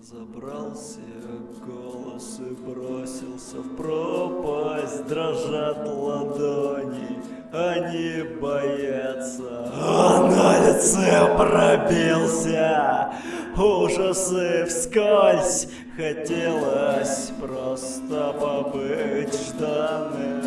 Забрался голос и бросился в пропасть, дрожат ладони, они боятся. А на лице пробился ужас и вскользь, хотелось просто побыть жданным.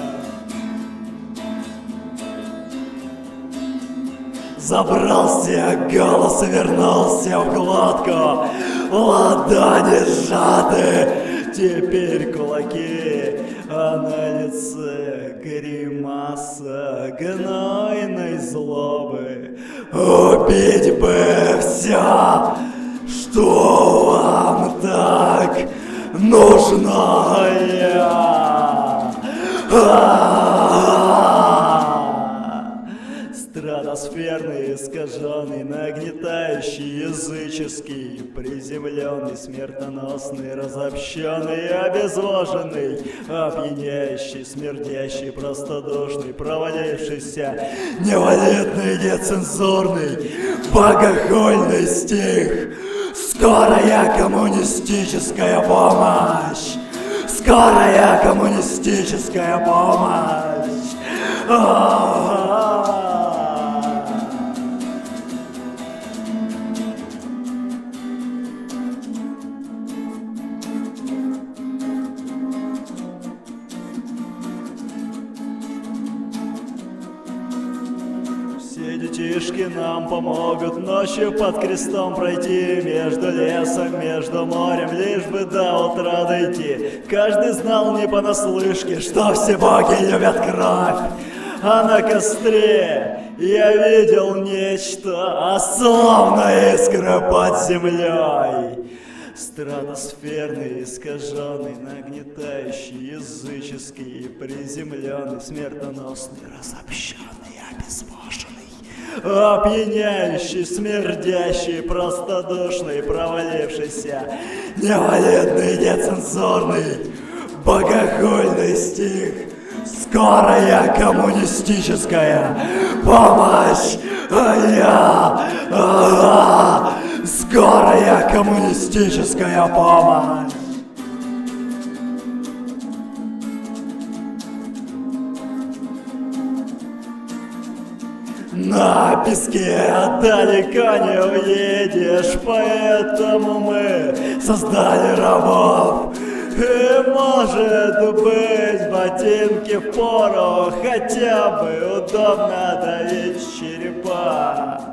Забрался голос и вернулся в глотку, ладони сжаты, теперь кулаки, а на лице гримаса гнойной злобы. Убить бы все, что вам так нужно. Стратосферный, искаженный, нагнетающий, языческий, приземленный, смертоносный, разобщенный, обезвоженный, опьяняющий, смердящий, простодушный, провалившийся, невалентный, нецензурный, богохульный стих. Скорая коммунистическая помощь! Скорая коммунистическая помощь! Все детишки нам помогут ночью под крестом пройти, между лесом, между морем, лишь бы до утра дойти. Каждый знал не понаслышке, что все боги любят кровь, а на костре я видел нечто, словно искра под землей. Стратосферный, искаженный, нагнетающий, языческий, приземленный, смертоносный, разобщенный, обезвоженный, опьяняющий, смердящий, простодушный, провалившийся, невалентный, нецензурный, богохульный стих. Скорая коммунистическая помощь! Скорая коммунистическая помощь! На песке далеко не уедешь, поэтому мы создали рабов. И может быть ботинки впору, хотя бы удобно давить черепа.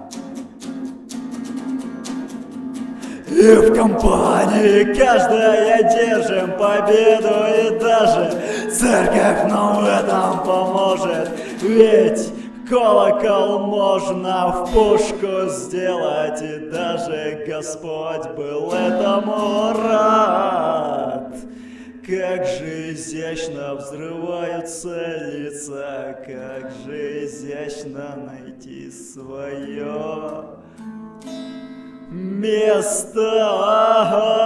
И в компании каждая держим победу, и даже церковь нам в этом поможет. Ведь колокол можно в пушку сделать, и даже Господь был этому рад. Как же изящно взрываются лица, как же изящно найти свое место.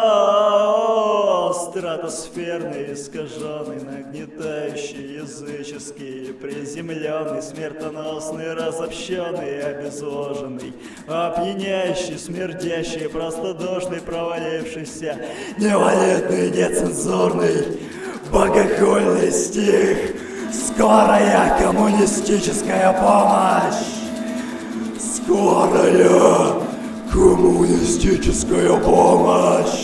Стратосферный, искаженный, нагнетающий, языческий, приземленный, смертоносный, разобщенный, обезвоженный, опьяняющий, смердящий, простодушный, провалившийся, невалентный, нецензурный, богохульный стих. Скорая коммунистическая помощь! Скорая коммунистическая помощь!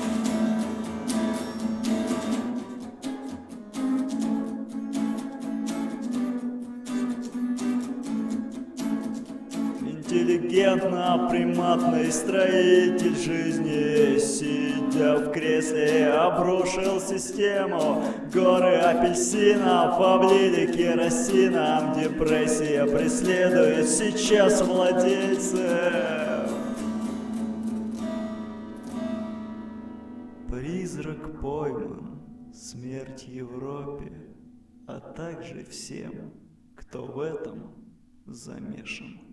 Интеллигентно-приматный строитель жизни, сидя в кресле, обрушил систему. Горы апельсинов облили керосином, депрессия преследует сейчас владельцев. Призрак пойман, смерть Европе, а также всем, кто в этом замешан.